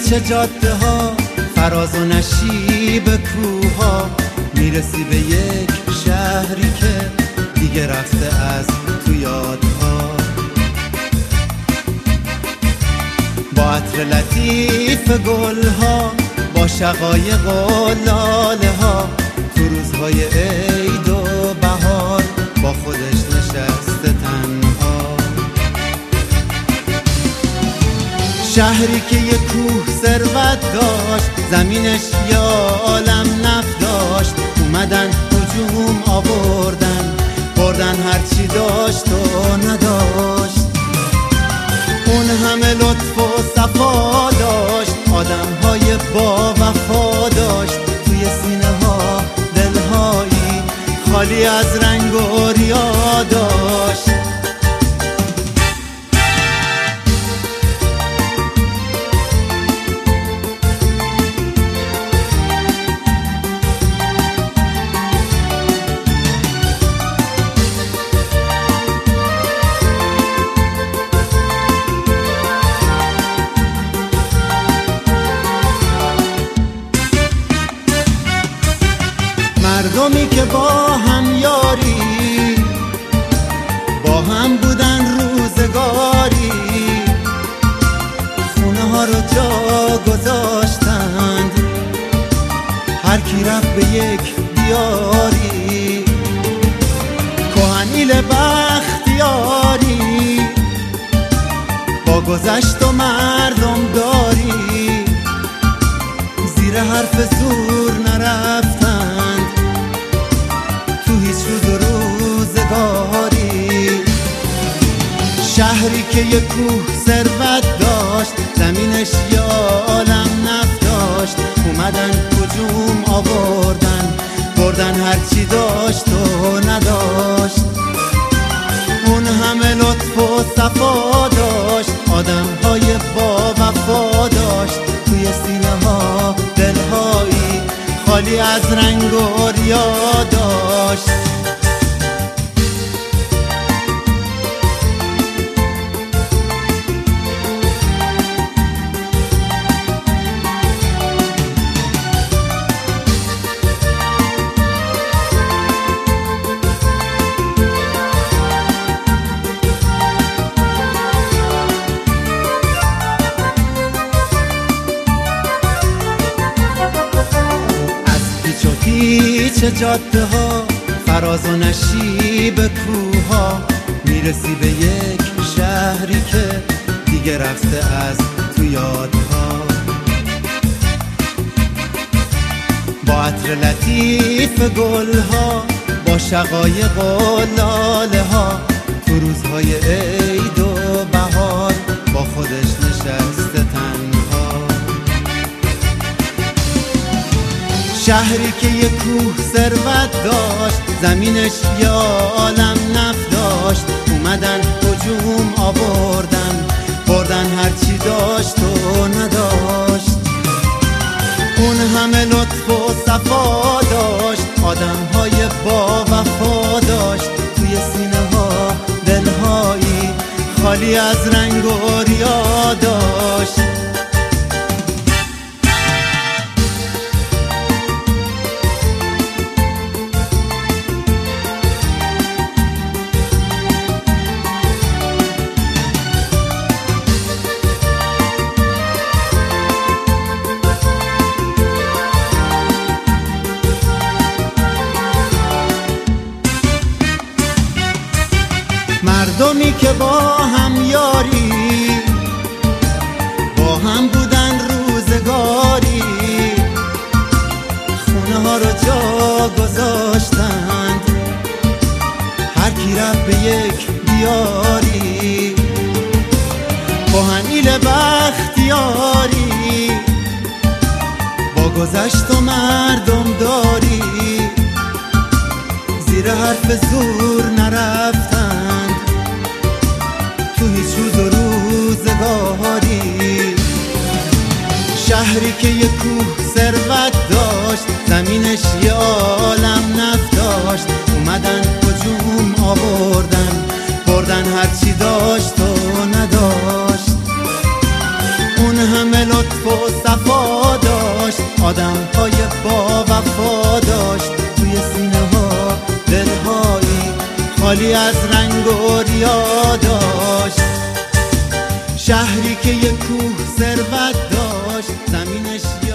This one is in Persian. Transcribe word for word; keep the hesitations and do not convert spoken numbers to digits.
چه جاده ها، فراز و نشیب کوه ها، میرسی به یک شهری که دیگه رفته از تو یادها. با عطر لطیف گل ها، با شقایق و لاله ها، تو روزهای عید و بهار با خودش نشسته تنها. شهری که یه کوه ثروت داشت، زمینش یه عالم نفت داشت، اومدن هجوم آوردن، بردن هرچی داشت و نداشت. اون همه لطف و صفا داشت، آدمهای با وفا داشت، توی سینه ها دلهایی خالی از رنگ و ریا داشت. مردمی که با هم یاری، با هم بودن روزگاری، خونه ها رو جا گذاشتند، هر کی رفت به یک دیاری. کهنیل بختیاری، با گذشت و مردم داری، زیر حرف زور نرفتند تو هیچ روز و روزگاری. شهری که یه کوه ثروت داشت، زمینش یه عالم نفت داشت، اومدن هجوم آوردن، بردن هرچی داشت و نداشت. اون همه لطف و صفا داشت، آدمهای با وفا داشت، توی سینه ها دلهایی خالی از رنگ و ریا داشت. چه جاده ها، فراز و نشیب کوه ها، میرسی به یک شهری که دیگه رفته از تو یادها. با عطر لطیف گل ها، با شقایق و لاله ها، تو روزهای عید و بهار با خودش نشسته تنها. شهری که یه کوه ثروت داشت، زمینش یه عالم نفت داشت، اومدن هجوم آوردن، بردن هرچی داشت و نداشت. اون همه لطف و صفا داشت، آدمهای با وفا داشت، توی سینه ها دلهایی خالی از رنگ و ریا داشت. مردمی که با هم یاری، با هم بودن روزگاری، خونه ها رو جا گذاشتند، هر کی رفت به یک دیاری. کهنیل بختیاری، با گذشت و مردم داری، زیر حرف زور نرفتند تو هیچ روز و روزگاری. شهری که یه کوه ثروت داشت، زمینش یه عالم نفت داشت، اومدن هجوم آوردن، بردن هرچی داشت و نداشت. اون همه لطف و صفا داشت، آدم های با وفا داشت. توی سینه ها دلهایی خالی از رنگ و ریا داشت. شهری که یک کوه ثروت داشت، زمینش